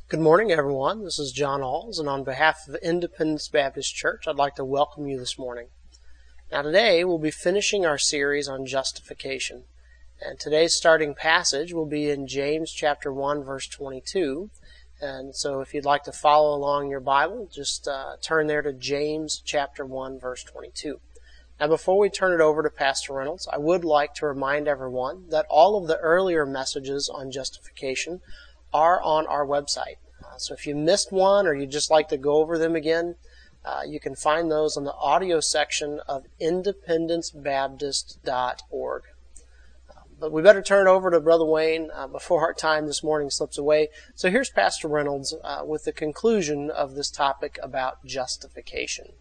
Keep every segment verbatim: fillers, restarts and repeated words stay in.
Good morning, everyone. This is John Alls, and on behalf of Independence Baptist Church, I'd like to welcome you this morning. Now, today we'll be finishing our series on justification, and today's starting passage will be in James chapter one, verse twenty-two. And so, if you'd like to follow along in your Bible, just uh, turn there to James chapter one, verse twenty-two. Now, before we turn it over to Pastor Reynolds, I would like to remind everyone that all of the earlier messages on justification are on our website. Uh, so if you missed one or you'd just like to go over them again, uh, you can find those on the audio section of independence baptist dot org. Uh, but we better turn it over to Brother Wayne uh, before our time this morning slips away. So here's Pastor Reynolds uh, with the conclusion of this topic about justification.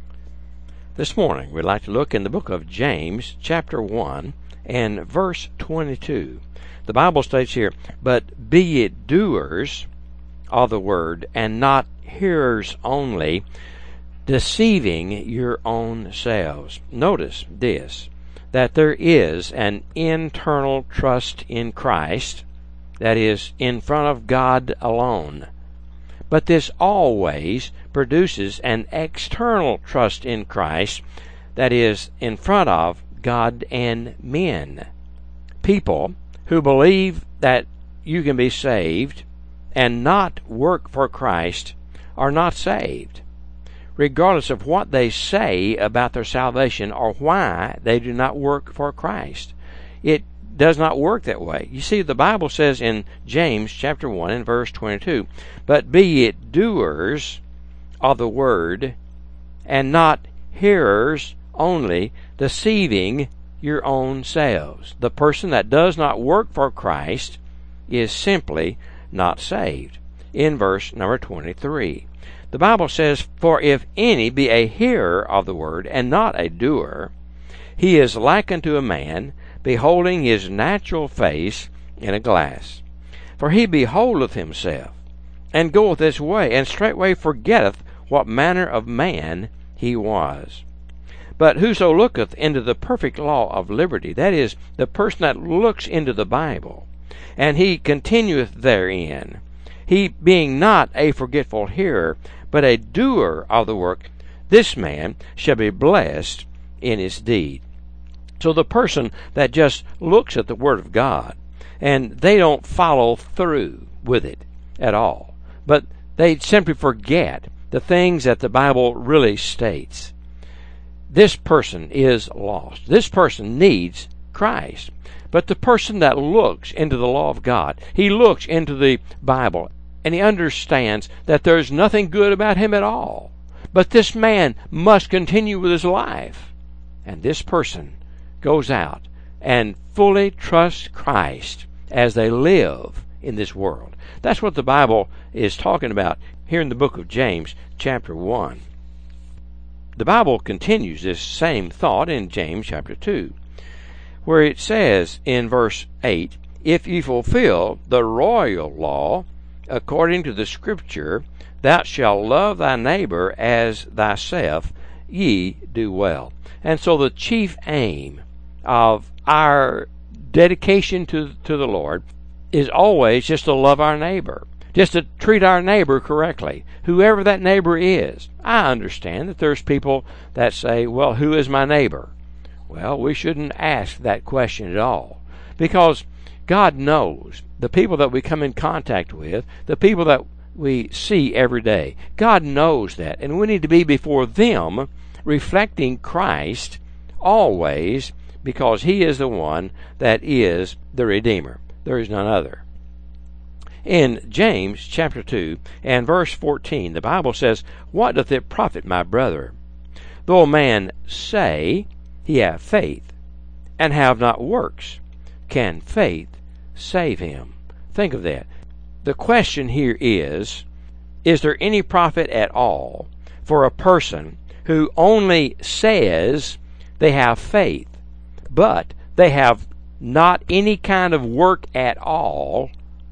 This morning we'd like to look in the book of James, chapter one, and verse twenty-two. The Bible states here, "But be ye doers of the word, and not hearers only, deceiving your own selves." Notice this, that there is an internal trust in Christ, that is, in front of God alone. But this always produces an external trust in Christ, that is, in front of God and men. People who believe that you can be saved and not work for Christ are not saved, regardless of what they say about their salvation or why they do not work for Christ. It does not work that way. You see, the Bible says in James chapter one and verse twenty-two, "But be ye doers of the word, and not hearers only, deceiving your own selves." The person that does not work for Christ is simply not saved. In verse number twenty-three, the Bible says, "For if any be a hearer of the word, and not a doer, he is like unto a man beholding his natural face in a glass. For he beholdeth himself, and goeth his way, and straightway forgetteth what manner of man he was. But whoso looketh into the perfect law of liberty," that is, the person that looks into the Bible, "and he continueth therein, he being not a forgetful hearer, but a doer of the work, this man shall be blessed in his deed." So the person that just looks at the Word of God, and they don't follow through with it at all, but they simply forget the things that the Bible really states, this person is lost. This person needs Christ. But the person that looks into the law of God, he looks into the Bible, and he understands that there's nothing good about him at all. But this man must continue with his life. And this person goes out and fully trusts Christ as they live in this world. That's what the Bible is talking about here in the book of James, chapter one. The Bible continues this same thought in James chapter two, where it says in verse eight, "If ye fulfill the royal law according to the Scripture, thou shalt love thy neighbor as thyself, ye do well." And so the chief aim of our dedication to, to the Lord is always just to love our neighbor, just to treat our neighbor correctly, whoever that neighbor is. I understand that there's people that say, "Well, who is my neighbor?" Well, we shouldn't ask that question at all, because God knows the people that we come in contact with, the people that we see every day. God knows that, and we need to be before them reflecting Christ always, because He is the one that is the Redeemer. There is none other. In James chapter two and verse fourteen, the Bible says, "What doth it profit, my brother, though a man say he have faith, and have not works? Can faith save him?" Think of that. The question here is, is there any profit at all for a person who only says they have faith, but they have not any kind of work at all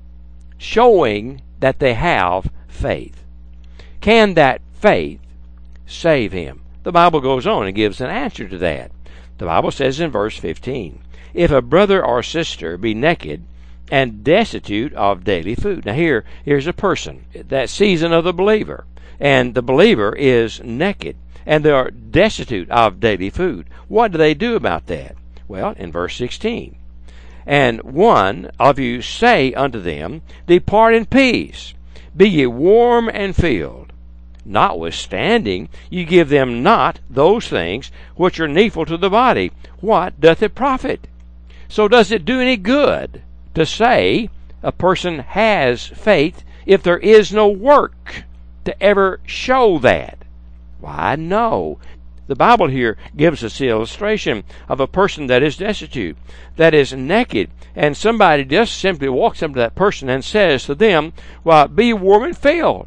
showing that they have faith? Can that faith save him? The Bible goes on and gives an answer to that. The Bible says in verse fifteen, "If a brother or sister be naked, and destitute of daily food. Now here, here's a person, that season of the believer, and the believer is naked, and they are destitute of daily food. What do they do about that? Well, in verse sixteen, and one of you say unto them, Depart in peace, be ye warm and filled. Notwithstanding, you give them not those things which are needful to the body. What doth it profit? So does it do any good to say a person has faith if there is no work to ever show that? Why, no. The Bible here gives us the illustration of a person that is destitute, that is naked, and somebody just simply walks up to that person and says to them, Well, be warm and filled.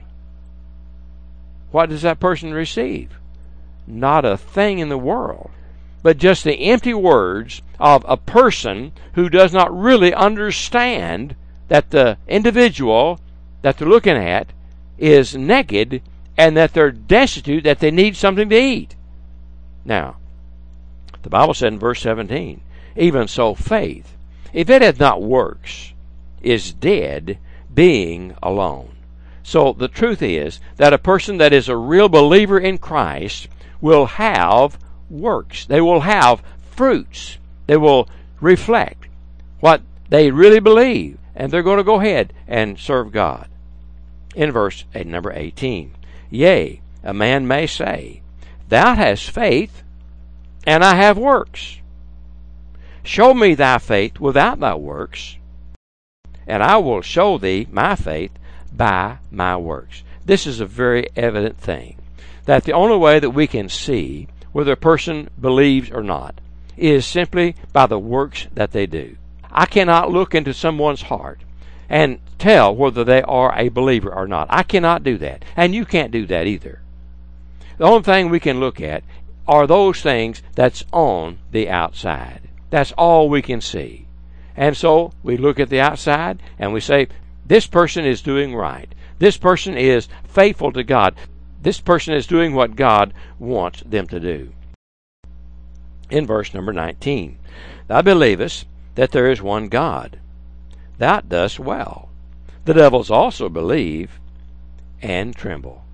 What does that person receive? Not a thing in the world, but just the empty words of a person who does not really understand that the individual that they're looking at is naked and that they're destitute, that they need something to eat. Now, the Bible said in verse seventeen, Even so faith, if it hath not works, is dead, being alone. So the truth is that a person that is a real believer in Christ will have works. They will have fruits. They will reflect what they really believe, and they're going to go ahead and serve God. In verse number eighteen, Yea, a man may say, Thou hast faith, and I have works. Show me thy faith without thy works, and I will show thee my faith by my works. This is a very evident thing, that the only way that we can see whether a person believes or not is simply by the works that they do. I cannot look into someone's heart and tell whether they are a believer or not. I cannot do that, and you can't do that either. The only thing we can look at are those things that's on the outside. That's all we can see. And so we look at the outside and we say, this person is doing right. This person is faithful to God. This person is doing what God wants them to do. In verse number nineteen, Thou believest that there is one God. Thou dost well. The devils also believe and tremble.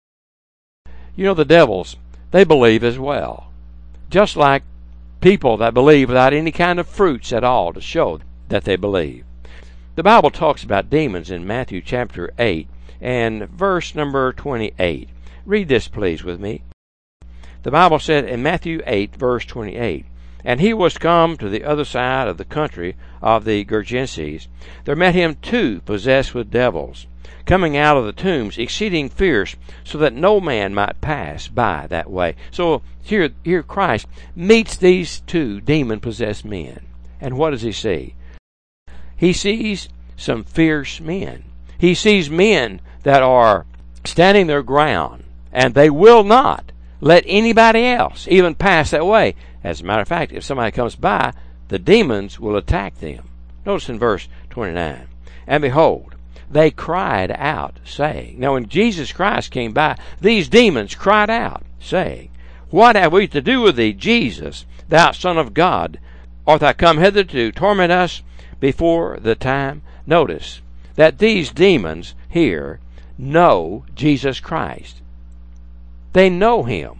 You know, the devils, they believe as well. Just like people that believe without any kind of fruits at all to show that they believe. The Bible talks about demons in Matthew chapter eight and verse number twenty-eight. Read this, please, with me. The Bible said in Matthew eight, verse twenty-eight, And he was come to the other side of the country of the Gergesenes. There met him two possessed with devils, coming out of the tombs, exceeding fierce, so that no man might pass by that way. So here, here Christ meets these two demon-possessed men. And what does he see? He sees some fierce men. He sees men that are standing their ground, and they will not let anybody else even pass that way. As a matter of fact, if somebody comes by, the demons will attack them. Notice in verse twenty-nine, And behold, they cried out, saying, Now when Jesus Christ came by, these demons cried out, saying, What have we to do with thee, Jesus, thou Son of God? Art thou come hither to torment us before the time? Notice that these demons here know Jesus Christ. They know him.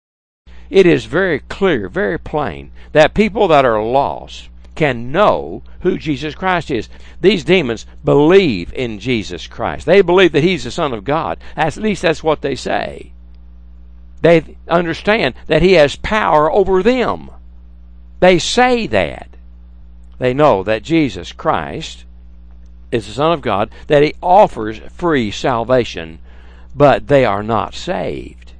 It is very clear, very plain, that people that are lost can know who Jesus Christ is. These demons believe in Jesus Christ. They believe that he's the Son of God. At least that's what they say. They understand that he has power over them. They say that. They know that Jesus Christ is the Son of God, that he offers free salvation, but they are not saved.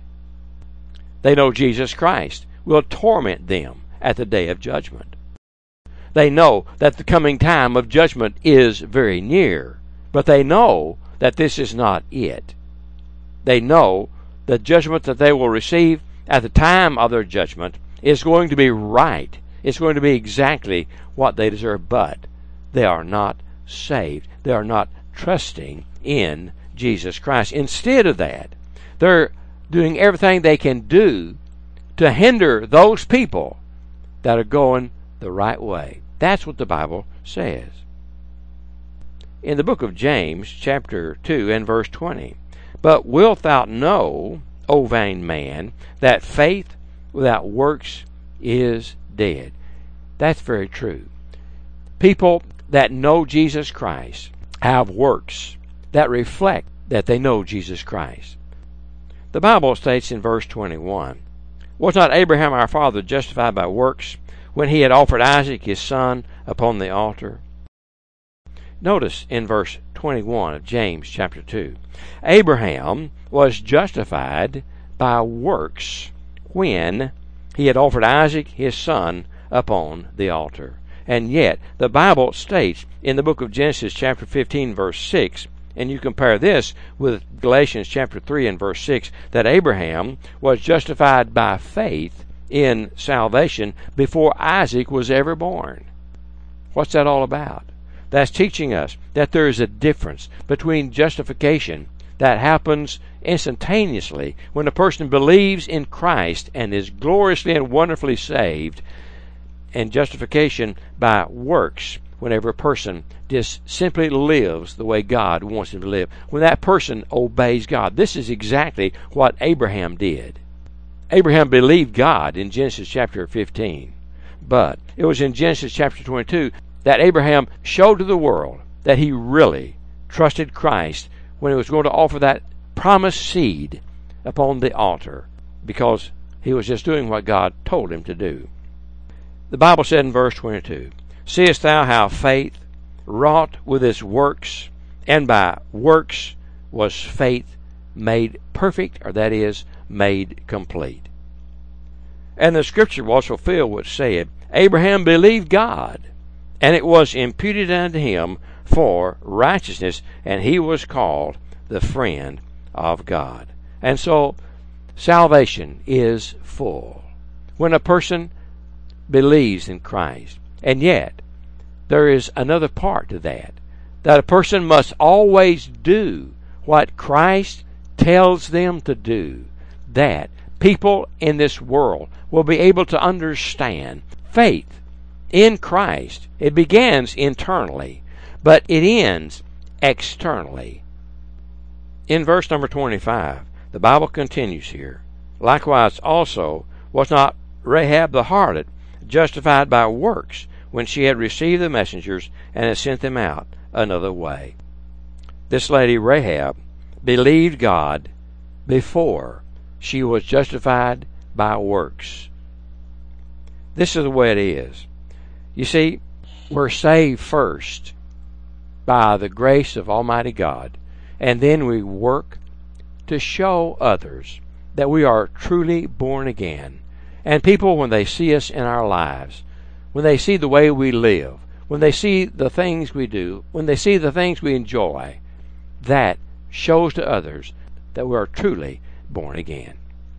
They know Jesus Christ will torment them at the day of judgment. They know that the coming time of judgment is very near, but they know that this is not it. They know the judgment that they will receive at the time of their judgment is going to be right. It's going to be exactly what they deserve, but they are not saved. They are not trusting in Jesus Christ. Instead of that, they're doing everything they can do to hinder those people that are going the right way. That's what the Bible says. in the book of James, chapter two and verse twenty. But wilt thou know, O vain man, that faith without works is dead? That's very true. People that know Jesus Christ have works that reflect that they know Jesus Christ. The Bible states in verse twenty-one, Was not Abraham our father justified by works when he had offered Isaac his son upon the altar? Notice in verse twenty-one of James chapter two, Abraham was justified by works when he had offered Isaac his son upon the altar. And yet the Bible states in the book of Genesis chapter fifteen verse six, and you compare this with Galatians chapter three and verse six, that Abraham was justified by faith in salvation before Isaac was ever born. What's that all about? That's teaching us that there is a difference between justification that happens instantaneously when a person believes in Christ and is gloriously and wonderfully saved, and justification by works whenever a person just simply lives the way God wants him to live, when that person obeys God. This is exactly what Abraham did. Abraham believed God in Genesis chapter fifteen, but it was in Genesis chapter twenty-two that Abraham showed to the world that he really trusted Christ when he was going to offer that promised seed upon the altar, because he was just doing what God told him to do. The Bible said in verse twenty-two, Seest thou how faith wrought with its works, and by works was faith made perfect, or that is, made complete. And the scripture was fulfilled which said, Abraham believed God, and it was imputed unto him for righteousness, and he was called the friend of God. And so salvation is full when a person believes in Christ. And yet there is another part to that, that a person must always do what Christ tells them to do, that people in this world will be able to understand faith in Christ. It begins internally, but it ends externally. In verse number twenty-five, the Bible continues here, Likewise also was not Rahab the harlot justified by works when she had received the messengers and had sent them out another way. This lady Rahab believed God before she was justified by works. This is the way it is. You see, we're saved first by the grace of Almighty God, and then we work to show others that we are truly born again. And people, when they see us in our lives, when they see the way we live, when they see the things we do, when they see the things we enjoy, that shows to others that we are truly born again.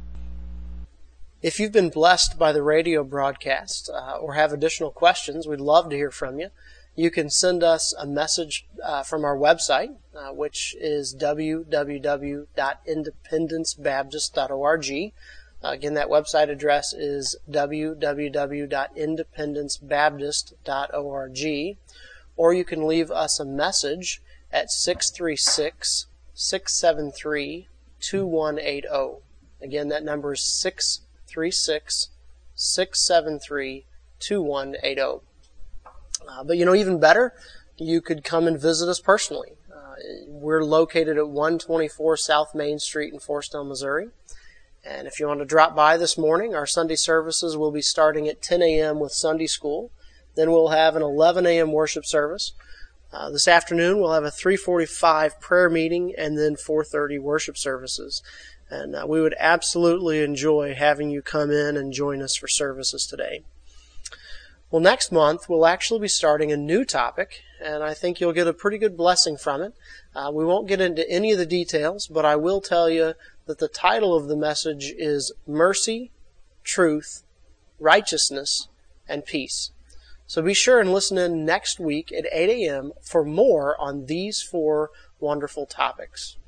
If you've been blessed by the radio broadcast uh, or have additional questions, we'd love to hear from you. You can send us a message uh, from our website, uh, which is w w w dot independence baptist dot org. Uh, again, that website address is w w w dot independence baptist dot org. Or you can leave us a message at six three six, six seven three, two one eight zero. Again, that number is six three six, six seven three, two one eight zero. Uh, but, you know, even better, you could come and visit us personally. Uh, we're located at one twenty-four South Main Street in Forestell, Missouri. And if you want to drop by this morning, our Sunday services will be starting at ten a.m. with Sunday school. Then we'll have an eleven a.m. worship service. Uh, this afternoon, we'll have a three forty-five prayer meeting and then four thirty worship services. And uh, we would absolutely enjoy having you come in and join us for services today. Well, next month, we'll actually be starting a new topic, and I think you'll get a pretty good blessing from it. Uh, we won't get into any of the details, but I will tell you that the title of the message is Mercy, Truth, Righteousness, and Peace. So be sure and listen in next week at eight a.m. for more on these four wonderful topics.